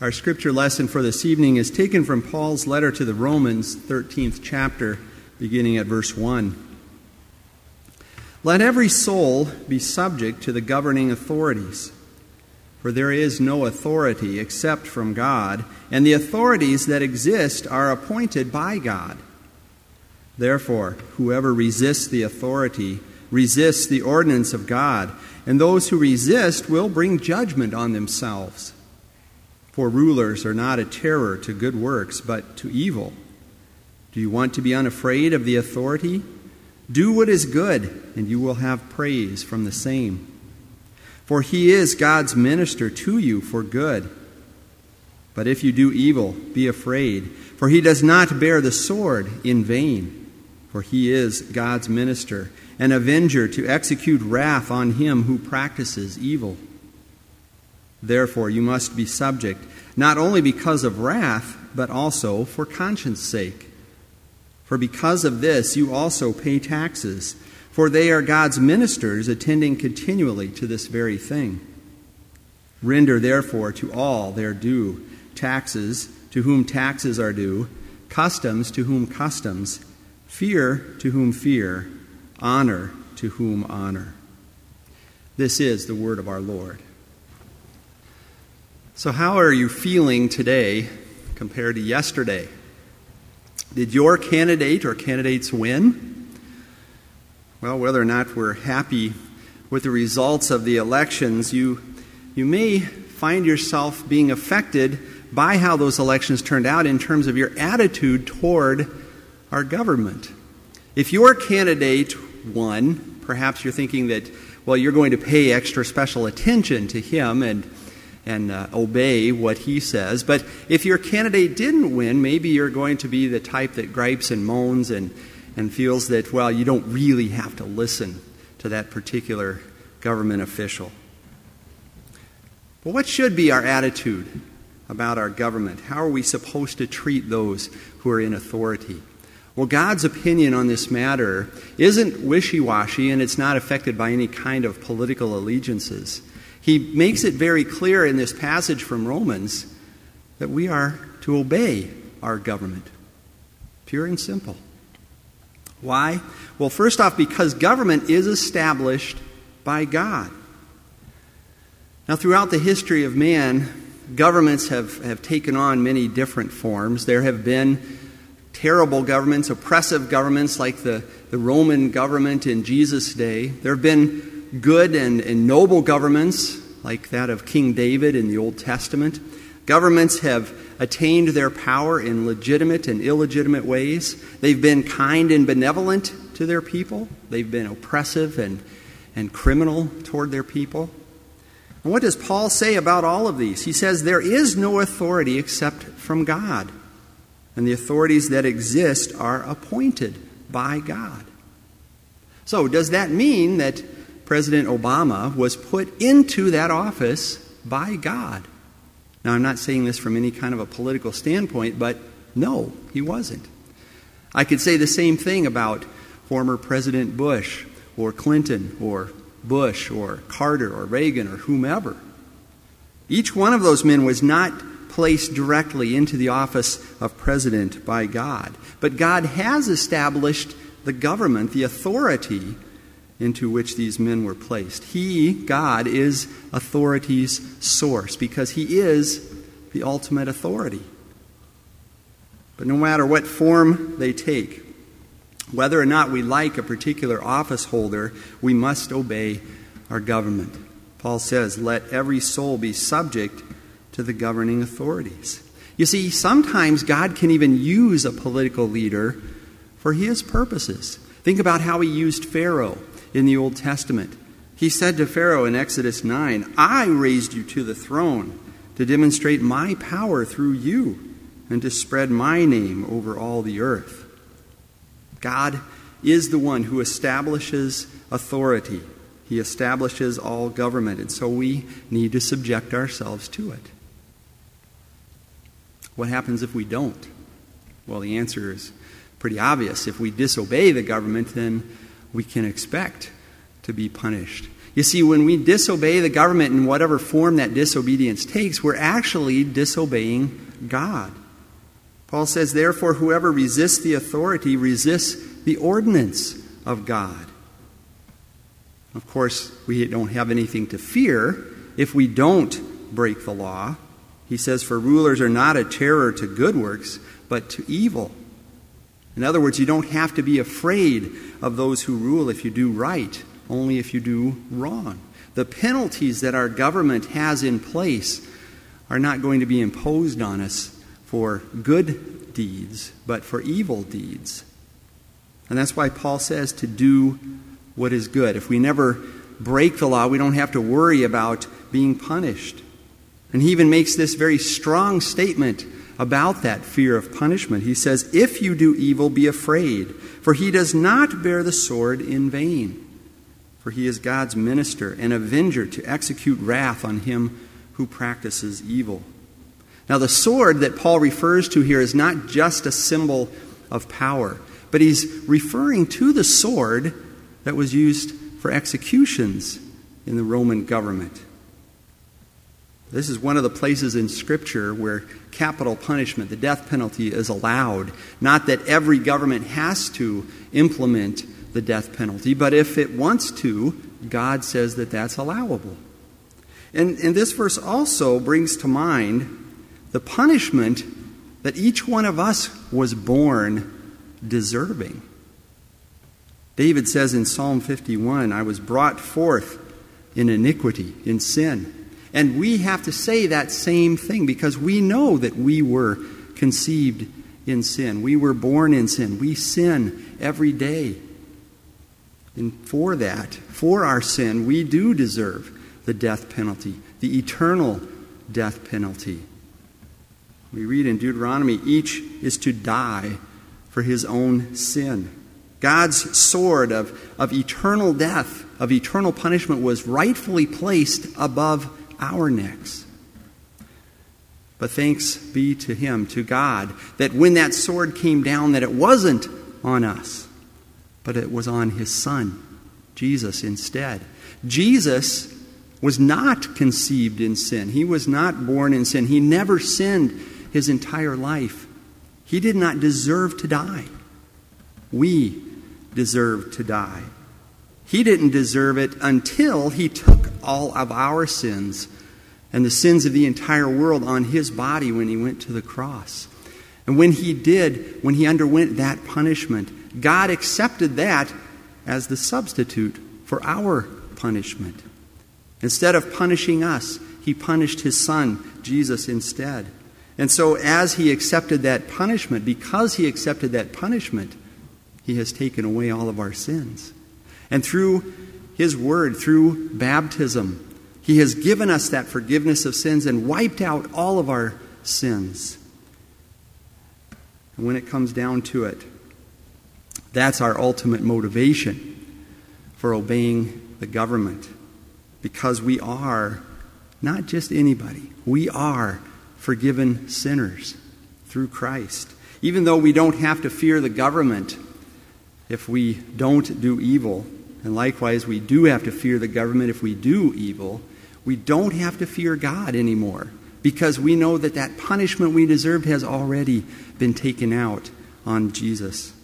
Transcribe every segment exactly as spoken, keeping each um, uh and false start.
Our scripture lesson for this evening is taken from Paul's letter to the Romans, thirteenth chapter, beginning at verse one. Let every soul be subject to the governing authorities, for there is no authority except from God, and the authorities that exist are appointed by God. Therefore, whoever resists the authority resists the ordinance of God, and those who resist will bring judgment on themselves. For rulers are not a terror to good works, but to evil. Do you want to be unafraid of the authority? Do what is good, and you will have praise from the same. For he is God's minister to you for good. But if you do evil, be afraid, for he does not bear the sword in vain. For he is God's minister, an avenger to execute wrath on him who practices evil. Therefore you must be subject, not only because of wrath, but also for conscience sake. For because of this you also pay taxes, for they are God's ministers attending continually to this very thing. Render therefore to all their due, taxes to whom taxes are due, customs to whom customs, fear to whom fear, honor to whom honor. This is the word of our Lord. So how are you feeling today compared to yesterday? Did your candidate or candidates win? Well, whether or not we're happy with the results of the elections, you, you may find yourself being affected by how those elections turned out in terms of your attitude toward our government. If your candidate won, perhaps you're thinking that, well, you're going to pay extra special attention to him and and uh, obey what he says. But if your candidate didn't win, maybe you're going to be the type that gripes and moans and, and feels that, well, you don't really have to listen to that particular government official. Well, what should be our attitude about our government? How are we supposed to treat those who are in authority? Well, God's opinion on this matter isn't wishy-washy, and it's not affected by any kind of political allegiances. He makes it very clear in this passage from Romans that we are to obey our government. Pure and simple. Why? Well, first off, because government is established by God. Now, throughout the history of man, governments have, have taken on many different forms. There have been terrible governments, oppressive governments like the, the Roman government in Jesus' day. There have been good and, and noble governments like that of King David in the Old Testament. Governments have attained their power in legitimate and illegitimate ways. They've been kind and benevolent to their people. They've been oppressive and, and criminal toward their people. And what does Paul say about all of these? He says there is no authority except from God, and the authorities that exist are appointed by God. So does that mean that President Obama was put into that office by God? Now, I'm not saying this from any kind of a political standpoint, but no, he wasn't. I could say the same thing about former President Bush or Clinton or Bush or Carter or Reagan or whomever. Each one of those men was not placed directly into the office of president by God. But God has established the government, the authority into which these men were placed. He, God, is authority's source because he is the ultimate authority. But no matter what form they take, whether or not we like a particular office holder, we must obey our government. Paul says, let every soul be subject to the governing authorities. You see, sometimes God can even use a political leader for his purposes. Think about how he used Pharaoh in the Old Testament. He said to Pharaoh in Exodus nine, I raised you to the throne to demonstrate my power through you and to spread my name over all the earth. God is the one who establishes authority. He establishes all government, and so we need to subject ourselves to it. What happens if we don't? Well, the answer is pretty obvious. If we disobey the government, then we can expect to be punished. You see, when we disobey the government in whatever form that disobedience takes, we're actually disobeying God. Paul says, therefore, whoever resists the authority resists the ordinance of God. Of course, we don't have anything to fear if we don't break the law. He says, for rulers are not a terror to good works, but to evil. In other words, you don't have to be afraid of those who rule if you do right, only if you do wrong. The penalties that our government has in place are not going to be imposed on us for good deeds, but for evil deeds. And that's why Paul says to do what is good. If we never break the law, we don't have to worry about being punished. And he even makes this very strong statement about that fear of punishment. He says, if you do evil, be afraid, for he does not bear the sword in vain. For he is God's minister and avenger to execute wrath on him who practices evil. Now, the sword that Paul refers to here is not just a symbol of power, but he's referring to the sword that was used for executions in the Roman government. This is one of the places in Scripture where capital punishment, the death penalty, is allowed. Not that every government has to implement the death penalty, but if it wants to, God says that that's allowable. And, and this verse also brings to mind the punishment that each one of us was born deserving. David says in Psalm fifty-one, I was brought forth in iniquity, in sin. And we have to say that same thing because we know that we were conceived in sin. We were born in sin. We sin every day. And for that, for our sin, we do deserve the death penalty, the eternal death penalty. We read in Deuteronomy, each is to die for his own sin. God's sword of, of eternal death, of eternal punishment, was rightfully placed above our necks. But thanks be to him, to God, that when that sword came down, that it wasn't on us, but it was on his Son, Jesus, instead. Jesus was not conceived in sin. He was not born in sin. He never sinned his entire life. He did not deserve to die. We deserve to die. He didn't deserve it until he took all of our sins and the sins of the entire world on his body when he went to the cross. And when he did, when he underwent that punishment, God accepted that as the substitute for our punishment. Instead of punishing us, he punished his Son, Jesus, instead. And so as he accepted that punishment, because he accepted that punishment, he has taken away all of our sins. And through his word, through baptism, he has given us that forgiveness of sins and wiped out all of our sins. And when it comes down to it, that's our ultimate motivation for obeying the government. Because we are not just anybody. We are forgiven sinners through Christ. Even though we don't have to fear the government if we don't do evil, and likewise we do have to fear the government if we do evil, we don't have to fear God anymore because we know that that punishment we deserved has already been taken out on Jesus.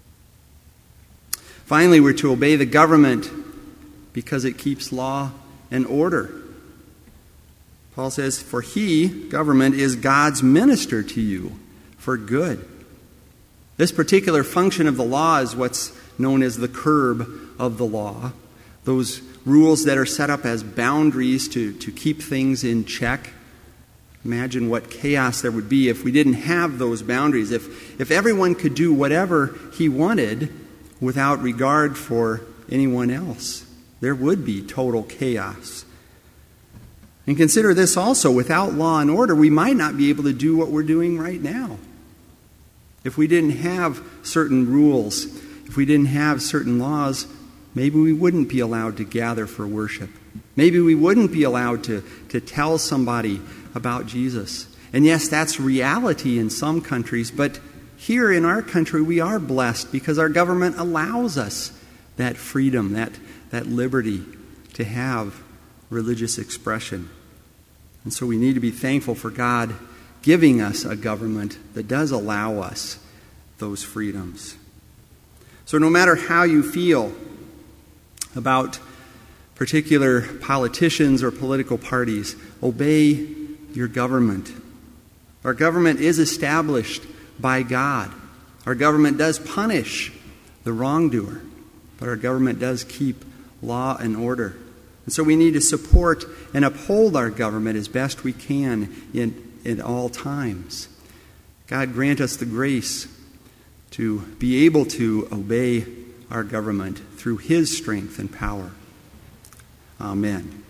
Finally, we're to obey the government because it keeps law and order. Paul says, for he, government, is God's minister to you for good. This particular function of the law is what's known as the curb of the law. Those rules that are set up as boundaries to, to keep things in check. Imagine what chaos there would be if we didn't have those boundaries. If, if everyone could do whatever he wanted without regard for anyone else, there would be total chaos. And consider this also, without law and order, we might not be able to do what we're doing right now. If we didn't have certain rules, if we didn't have certain laws, maybe we wouldn't be allowed to gather for worship. Maybe we wouldn't be allowed to, to tell somebody about Jesus. And yes, that's reality in some countries, but here in our country we are blessed because our government allows us that freedom, that, that liberty to have religious expression. And so we need to be thankful for God giving us a government that does allow us those freedoms. So no matter how you feel about particular politicians or political parties, obey your government. Our government is established by God. Our government does punish the wrongdoer, but our government does keep law and order. And so we need to support and uphold our government as best we can in, in all times. God grant us the grace to be able to obey our government through His strength and power. Amen.